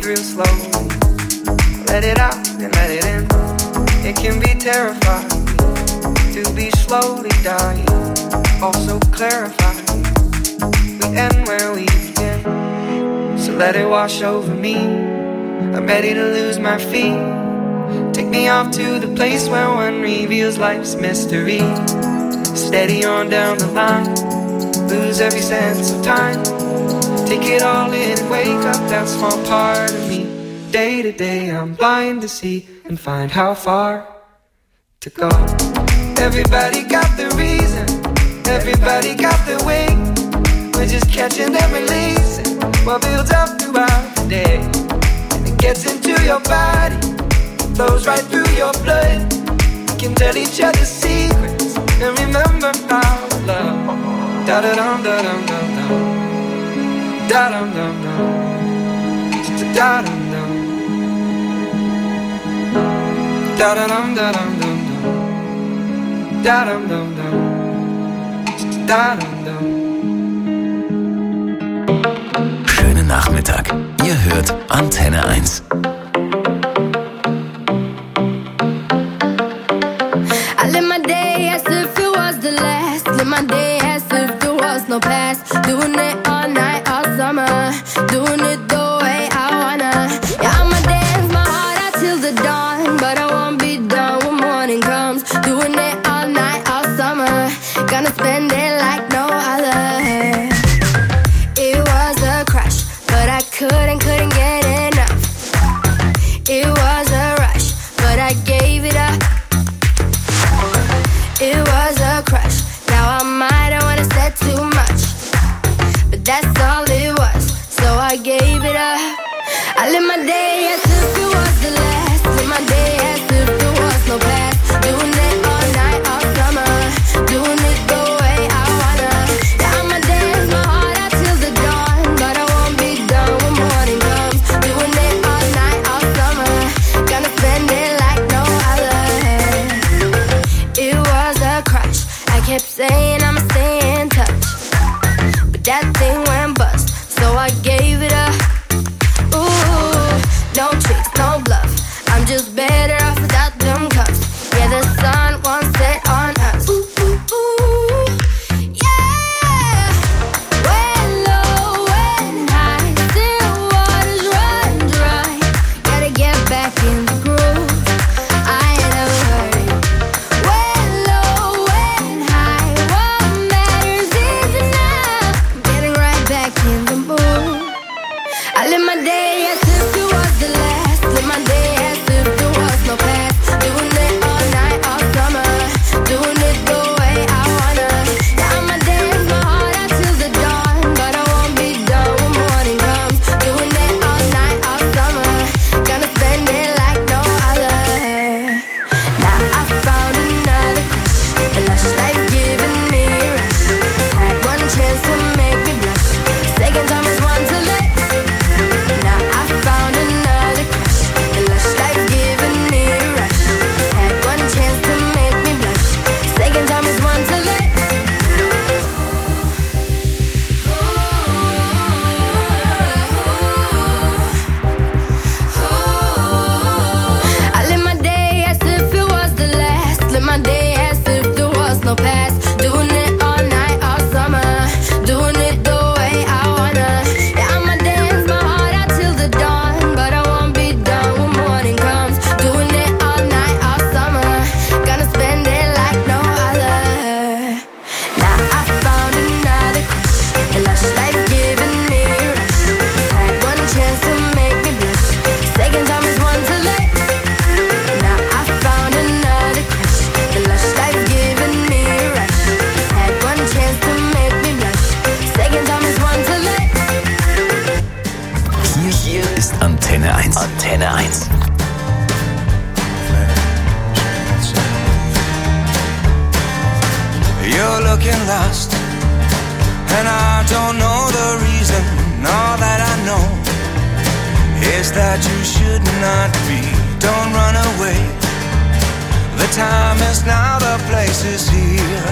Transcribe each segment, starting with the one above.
real slowly. Let it out and let it in. It can be terrifying to be slowly dying. Also clarifying, we end where we begin. So let it wash over me. I'm ready to lose my feet. Take me off to the place where one reveals life's mystery. Steady on down the line, lose every sense of time. Take it all in and wake up that small part of me. Day to day I'm blind to see and find how far to go. Everybody got the reason, everybody got the way. We're just catching and releasing what builds up throughout the day. And it gets into your body, flows right through your blood. We can tell each other secrets and remember our love. Da-da-dum, da-dum, da-dum. Da-dum, dum, dum. Da-dum, dum. Da-da-dum, da-dum, dum, dum. Da-dum, dum, dum. Da-dum, dum. Schönen Nachmittag. Ihr hört Antenne 1. I live my day as if it was the last. Live my day as if there was no past. Doing it all night, all summer. Doing it the way I wanna. Yeah, I'ma dance my heart out till the dawn. But I won't be done when morning comes. Doing it all night, all summer. Gonna spend it like no other. It was a crush, but I couldn't get enough. It was a rush, but I gave it up. It was a crush. Now I might have wanna said too much, but that's all it was, so I gave it up. I live my day as if it was the last. Live my day as if there was no past. Doing it all night, all summer. Doing it the way I wanna. Yeah, I'ma dance my heart out till the dawn, but I won't be done when morning comes. Doing it all night, all summer. Gonna spend it like no other. It was a crush. I kept saying I'ma stay in touch, but that thing went bust, so I gave it up. Ooh, no tricks, no bluff. I'm just better off without them cuffs. Yeah, the sun won't set on us. Ooh, ooh, ooh, yeah. When low, when high, still waters run dry. Gotta get back in the groove. I ain't never hurry. When low, when high, what matters is enough. Getting right back in the mood. I live my day as if it was the last. Live my day as if there was no past. Doing it all night, all summer. Doing it the way I wanna. Yeah, I'ma dance my heart out till the dawn, but I won't be done when morning comes. Doing it all night, all summer. Gonna spend it like no other. Now I found another crush. A lush life giving me a rush. Had one chance to make me blush. Second time is one to let. Now I found another crush. A lush life giving me a rush. Had one chance to make me blush. Second time is one to let. I live my day as if it was the last. Live my day as if there was no past. Doing it all night, all summer. Doing it the way I wanna. Yeah, I'ma dance my heart out till the dawn, but I won't be done when morning comes. Doing it all night, all summer. Gonna spend it like no other. Now I found another crush. A lush life giving me a rush. Had one chance to make me blush. Second time is one to let. Now I found another crush. A lush life giving me a rush. Had one chance to make me blush. Second time is one to let. Hier ist Antenne 1. Antenne 1. You're looking lost, and I don't know the reason. All that I know is that you should not be. Don't run away. The time is now, the place is here.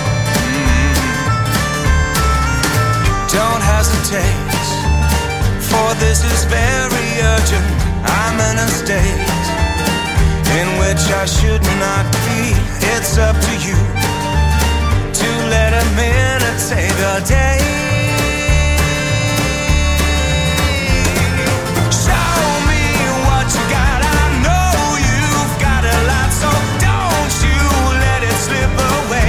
Don't hesitate. for this is very urgent. I'm in a state in which I should not be. It's up to you to let a minute take a day. Show me what you got. I know you've got a lot, so don't you let it slip away.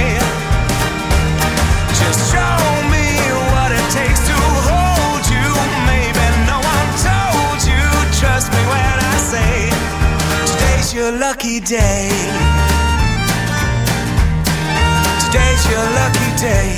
Just show me what it takes to hold you. Maybe no one told you. Trust me when I say today's your lucky day. Today's your lucky day.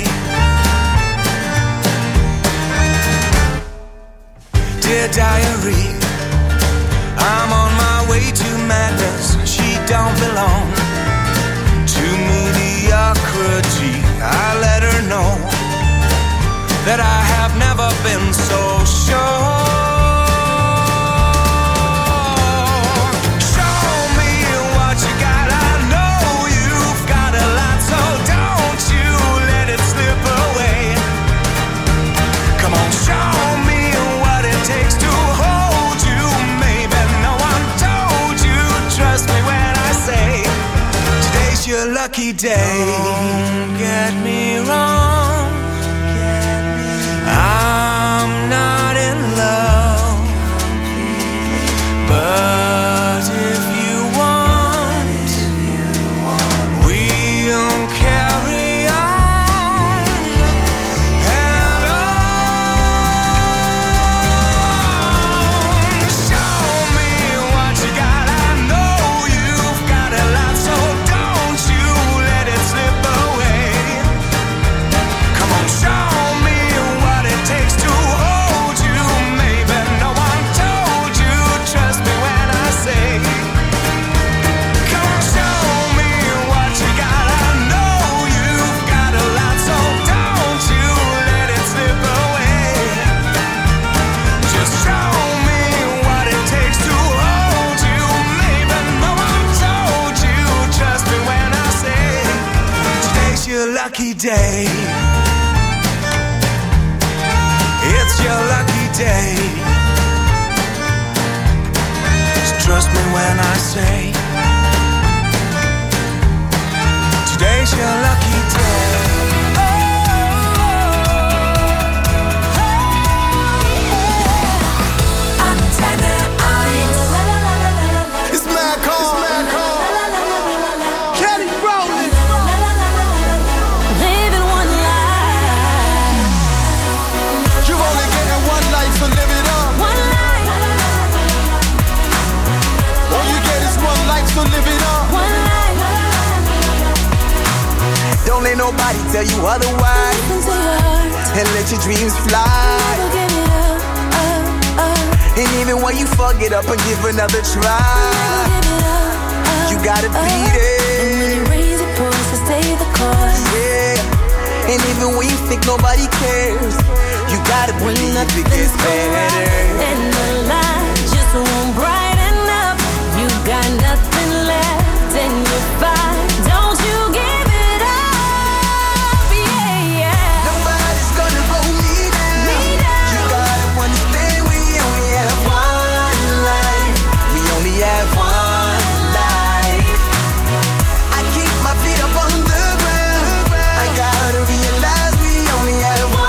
Dear diary, I'm on my way to madness. She don't belong to mediocrity. I let her know that I have never been so sure. Lucky day. Don't get me wrong, I'm not in love, but if you want, we'll carry on and on. Show me what you got. I know you've got a lot, so lucky day. It's your lucky day. Just trust me when I say today's your lucky day. It's mad cold. Kelly Rowland. So live it up. One life. All you get is one life, so live it up. One life. Don't let nobody tell you otherwise. And let your dreams fly. Give it up. And even when you fuck it up and give another try, you gotta beat it. And when you raise your voice, stay the course. Yeah. And even when you think nobody cares, you gotta believe it gets better. And the light just won't brighten up. You got nothing left and you're fine. Don't you give it up, yeah, yeah. Nobody's gonna hold me down. You gotta understand we only have one life. We only have one life. I keep my feet up on the ground. I gotta realize we only have one.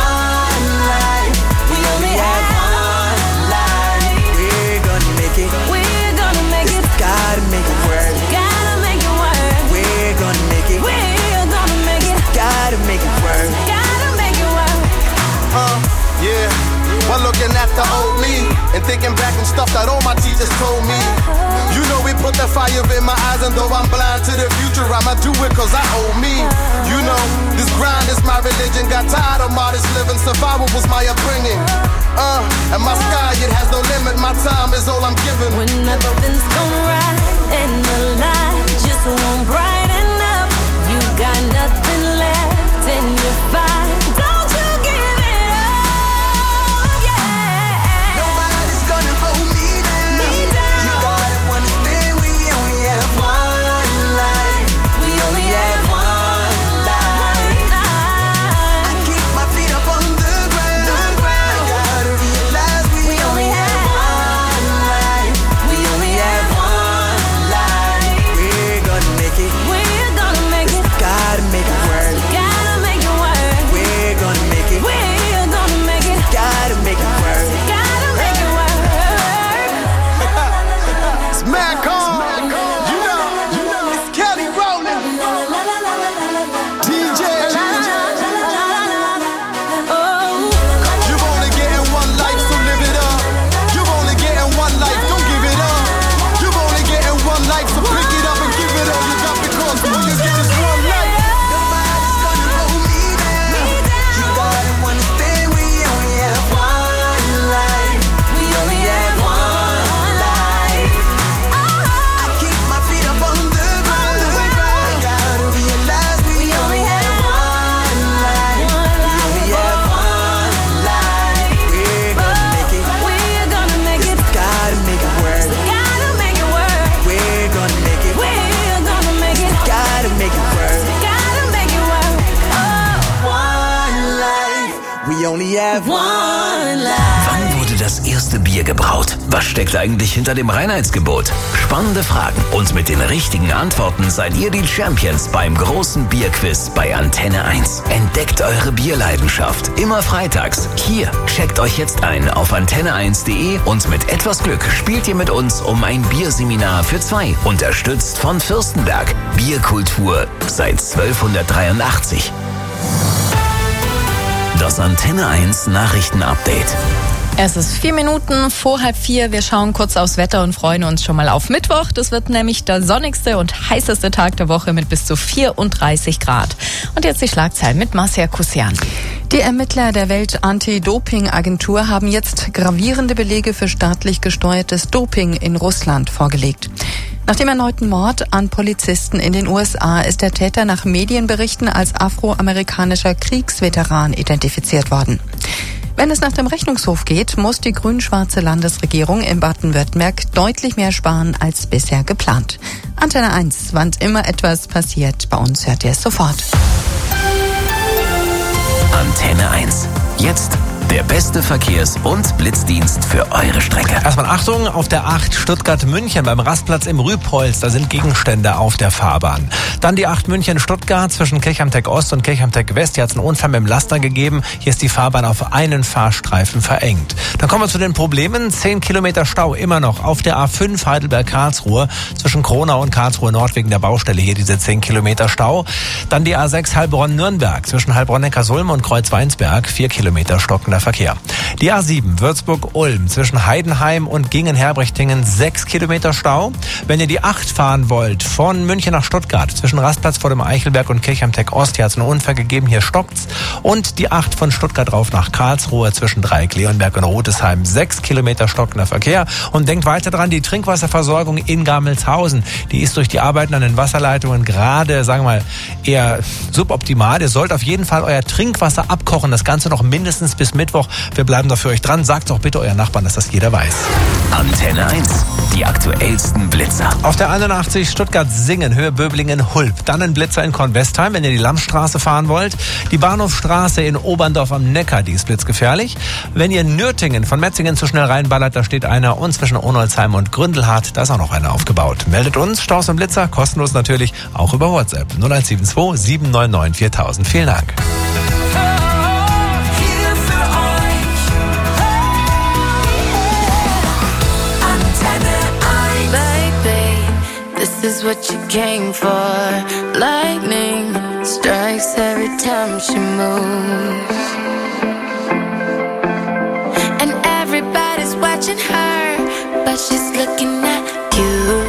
Gotta make it work. Gotta make it work. We're gonna make it. We're gonna make it. Gotta make it work. Gotta make it work. Yeah. While looking at the old me and thinking back on stuff that all my teachers told me. You know we put the fire in my eyes, and though I'm blind to the future, I'ma do it cause I owe me. You know, this grind is my religion. Got tired of modest living. Survival was my upbringing. And my sky, it has no limit. My time is all I'm giving. When nothing's gonna right and the light just won't brighten up, you got nothing left and you're fine. Don't you give it up, yeah. Nobody's gonna hold me down. You gotta understand we only have one life. We only have one life. I keep my feet up on the ground. I gotta realize we only only have one life. Wann wurde das erste Bier gebraut? Was steckt eigentlich hinter dem Reinheitsgebot? Spannende Fragen. Und mit den richtigen Antworten seid ihr die Champions beim großen Bierquiz bei Antenne 1. Entdeckt eure Bierleidenschaft. Immer freitags. Hier, checkt euch jetzt ein auf antenne1.de und mit etwas Glück spielt ihr mit uns um ein Bierseminar für 2. Unterstützt von Fürstenberg. Bierkultur seit 1283. Das Antenne 1 Nachrichtenupdate. Es ist 4 Minuten vor 3:30. Wir schauen kurz aufs Wetter und freuen uns schon mal auf Mittwoch. Das wird nämlich der sonnigste und heißeste Tag der Woche mit bis zu 34 Grad. Und jetzt die Schlagzeilen mit Marcia Kusian. Die Ermittler der Welt-Anti-Doping-Agentur haben jetzt gravierende Belege für staatlich gesteuertes Doping in Russland vorgelegt. Nach dem erneuten Mord an Polizisten in den USA ist der Täter nach Medienberichten als afroamerikanischer Kriegsveteran identifiziert worden. Wenn es nach dem Rechnungshof geht, muss die grün-schwarze Landesregierung in Baden-Württemberg deutlich mehr sparen als bisher geplant. Antenne 1, wann immer etwas passiert, bei uns hört ihr es sofort. Antenne 1. Jetzt der beste Verkehrs- und Blitzdienst für eure Strecke. Erstmal Achtung, auf der 8 Stuttgart-München beim Rastplatz im Rübholz, da sind Gegenstände auf der Fahrbahn. Dann die 8 München-Stuttgart zwischen Kirchhamteck-Ost und Kirchhamteck-West. Hier hat es einen Unfall mit dem Laster gegeben. Hier ist die Fahrbahn auf einen Fahrstreifen verengt. Dann kommen wir zu den Problemen. 10 Kilometer Stau immer noch auf der A5 Heidelberg-Karlsruhe zwischen Kronau und Karlsruhe Nord wegen der Baustelle. Hier diese 10 Kilometer Stau. Dann die A6 Heilbronn-Nürnberg zwischen Heilbronn-Neckarsulm und Kreuzweinsberg. 4 Kilometer stockender Verkehr. Die A7 Würzburg-Ulm zwischen Heidenheim und Gingen-Herbrechtingen 6 Kilometer Stau. Wenn ihr die 8 fahren wollt, von München nach Stuttgart zwischen Rastplatz vor dem Eichelberg und Kirchhamteck-Ost, hier hat es einen Unfall gegeben, hier stockt's. Und die 8 von Stuttgart rauf nach Karlsruhe zwischen Dreieck-Leonberg und Rotesheim 6 Kilometer stockender Verkehr. Und denkt weiter dran, die Trinkwasserversorgung in Gamelshausen, die ist durch die Arbeiten an den Wasserleitungen gerade, sagen wir mal, eher suboptimal. Ihr sollt auf jeden Fall euer Trinkwasser abkochen, das Ganze noch mindestens bis Mittwoch. Wir bleiben da für euch dran. Sagt doch bitte euren Nachbarn, dass das jeder weiß. Antenne 1. Die aktuellsten Blitzer. Auf der 81 Stuttgart-Singen, Höhe Böblingen-Hulb. Dann ein Blitzer in Kornwestheim, wenn ihr die Lammstraße fahren wollt. Die Bahnhofstraße in Oberndorf am Neckar, die ist blitzgefährlich. Wenn ihr Nürtingen von Metzingen zu schnell reinballert, da steht einer. Und zwischen Onolzheim und Gründelhardt, da ist auch noch einer aufgebaut. Meldet uns, Staus und Blitzer, kostenlos natürlich, auch über WhatsApp. 0172 799 4000. Vielen Dank. This is what you came for. Lightning strikes every time she moves, and everybody's watching her, but she's looking at you.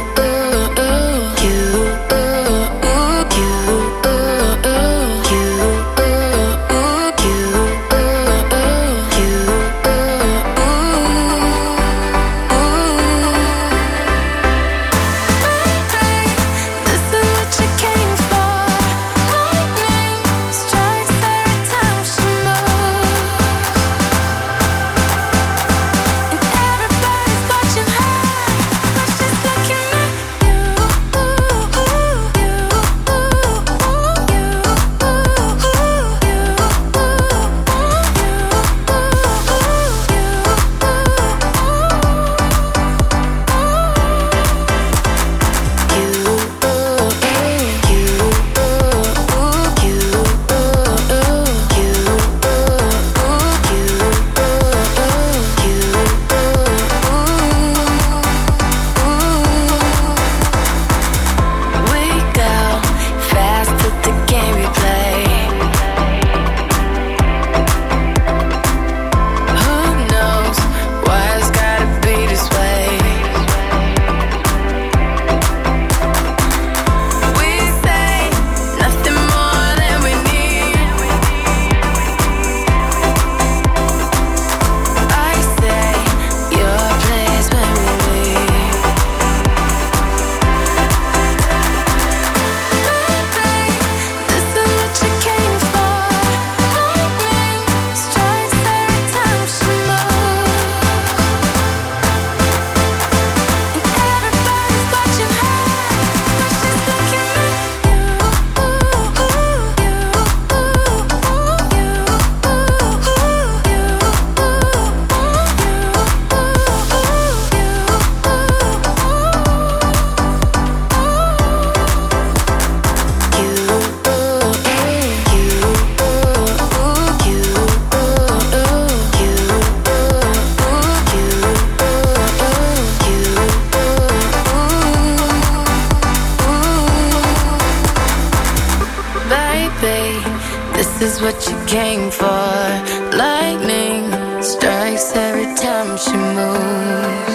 what you came for. Lightning strikes every time she moves.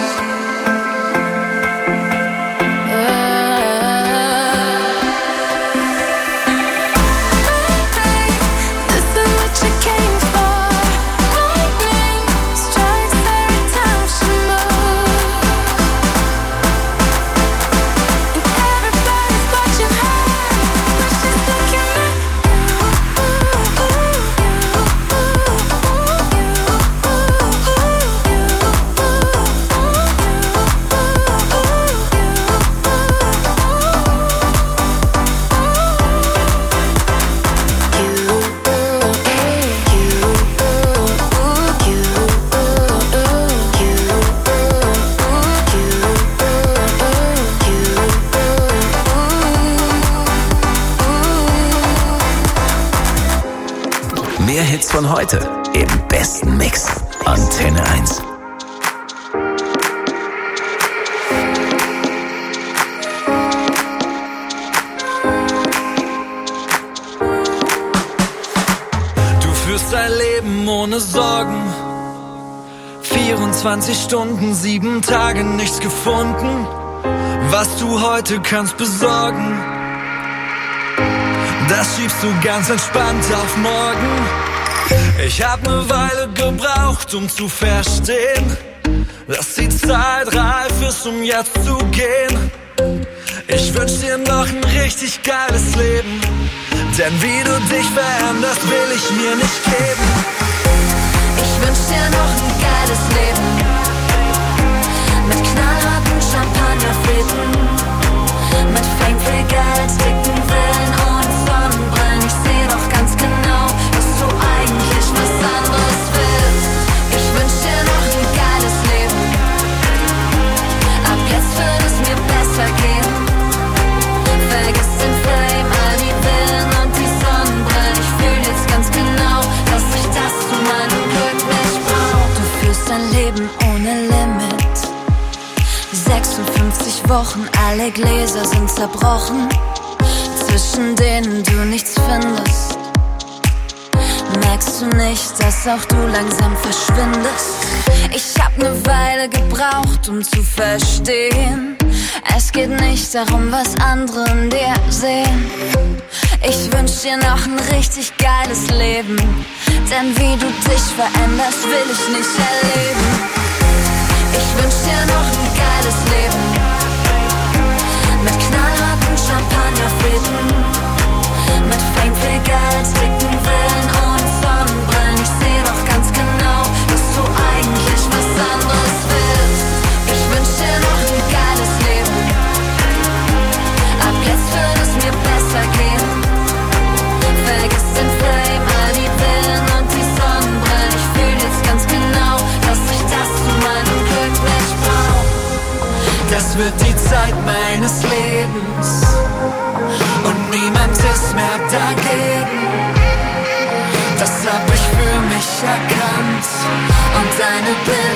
Mehr Hits von heute im besten Mix. Antenne 1. Du führst ein Leben ohne Sorgen. 24 Stunden, 7 Tage, nichts gefunden, was du heute kannst besorgen. Das schiebst du ganz entspannt auf morgen. Ich hab ne Weile gebraucht, um zu verstehen, dass die Zeit reif ist, um jetzt zu gehen. Ich wünsch dir noch ein richtig geiles Leben, denn wie du dich veränderst, will ich mir nicht geben. Ich wünsch dir noch ein geiles Leben, mit knallharten Champagnerflöten, mit Fame für Geld, dicken Villen und Sonnenbrillen. Ich seh doch ganz genau, dass du eigentlich was anderes willst. Ich wünsch dir noch ein geiles Leben, ab jetzt wird es mir besser gehen. Vergiss den Fame, all die Villen und die Sonnenbrillen. Ich fühl jetzt ganz genau, dass ich das zu meinem Glück nicht brauch. Du führst dein Leben ohne Limit, 56 Wochen, alle Gläser sind zerbrochen, zwischen denen du nichts findest. Merkst du nicht, dass auch du langsam verschwindest? Ich hab ne Weile gebraucht, um zu verstehen, es geht nicht darum, was andere in dir sehen. Ich wünsch dir noch ein richtig geiles Leben, denn wie du dich veränderst, will ich nicht erleben. Ich wünsch dir noch ein geiles Leben, mit knallharten Champagnerflöten, mit Fame für Geld, dicken Villen und Sonnenbrillen. Ich seh doch ganz genau, dass du eigentlich was anderes willst. Ich wünsch dir noch ein geiles Leben, ab jetzt wird es mir besser gehen. Vergiss den Fame, all die Villen und die Sonnenbrillen. Ich fühl jetzt ganz genau, dass ich das zu meinem Glück nicht brauch. Das wird die Zeit meines Lebens und niemand ist mehr dagegen. Das hab ich für mich erkannt und deine Bilder